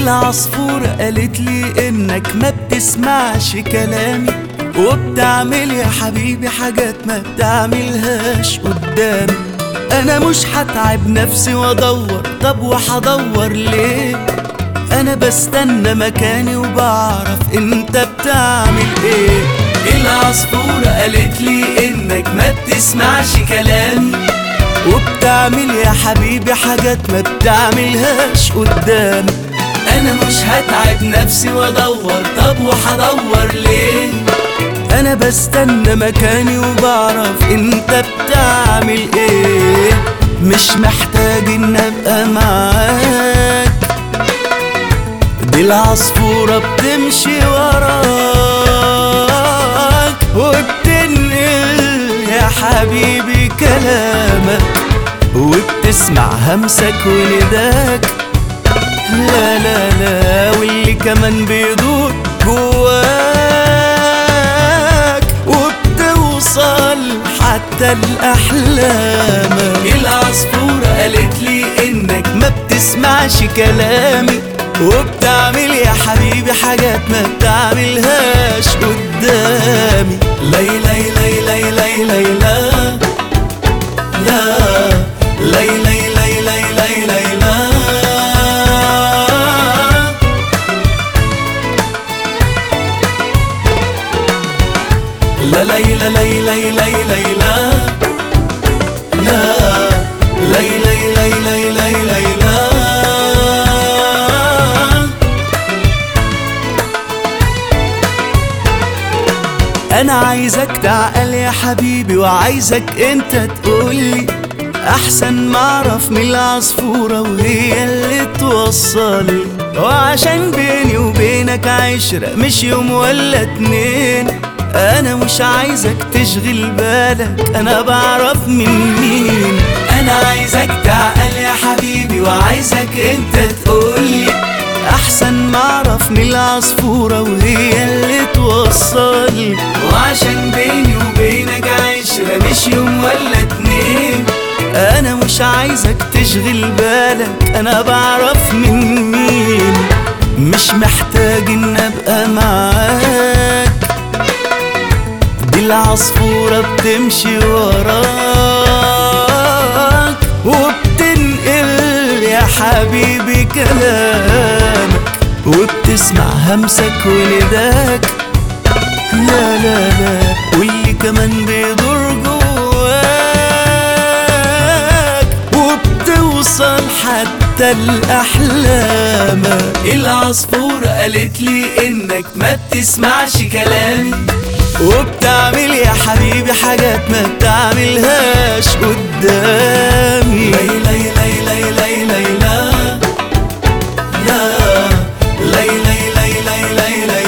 العصفورة قالت لي انك ما بتسمعش كلامي، وبتعمل يا حبيبي حاجات ما بتعملهاش قدامي. انا مش هتعب نفسي وادور، طب وهدور ليه؟ انا بستنى مكاني وبعرف انت بتعمل ايه. العصفورة قالت لي انك ما بتسمعش كلامي، وبتعمل يا حبيبي حاجات ما بتعملهاش قدامي. انا مش هتعب نفسي وادور، طب وهدور ليه؟ انا بستنى مكاني وبعرف انت بتعمل ايه. مش محتاج ان ابقى معاك، دي العصفورة بتمشي وراك وبتنقل يا حبيبي كلامك، وبتسمع همسك ونداك. لا لا لا، واللي كمان بيدور جواك، وبتوصل حتى لأحلامك. العصفورة قالت لي إنك ما بتسمعش كلامي، وبتعمل يا حبيبي حاجات ما بتعملهاش قدامي. ليلى ليلى ليلى ليلى لا ليلى ليلى ليلى لا ليلى ليلى ليلى لا ليلى ليلى ليلى. انا عايزك تعقل يا حبيبي، وعايزك انت تقولي احسن ما اعرف من العصفورة وهي اللي توصلي. وعشان بيني وبينك عشرة مش يوم ولا اتنين، انا مش عايزك تشغل بالك انا بعرف من مين. انا عايزك تعقل يا حبيبي، وعايزك انت تقولي احسن ما اعرف من العصفورة وهي اللي توصلي. وعشان بيني وبينك عشرة مش يوم ولا اتنين، انا مش عايزك تشغل بالك انا بعرف من مين. مش محتاج ان ابقى معاك، دي العصفورة بتمشي وراك وبتنقل يا حبيبي كلامك، وبتسمع همسك ونداك. لا لا لا، واللي كمان بيدور جواك، وبتوصل حتى لأحلامك. العصفورة قالت لي إنك ما بتسمعش كلامي، وبتعمل يا حبيبي حاجات ما بتعملهاش قدامي. ليلى ليلى ليلى ليلى لا ليلى ليلى ليلى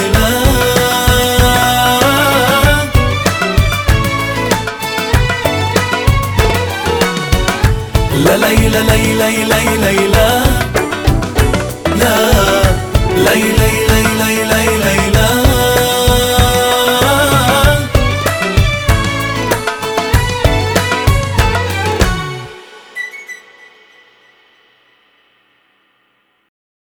لا ليلى ليلى ليلى لا ليلى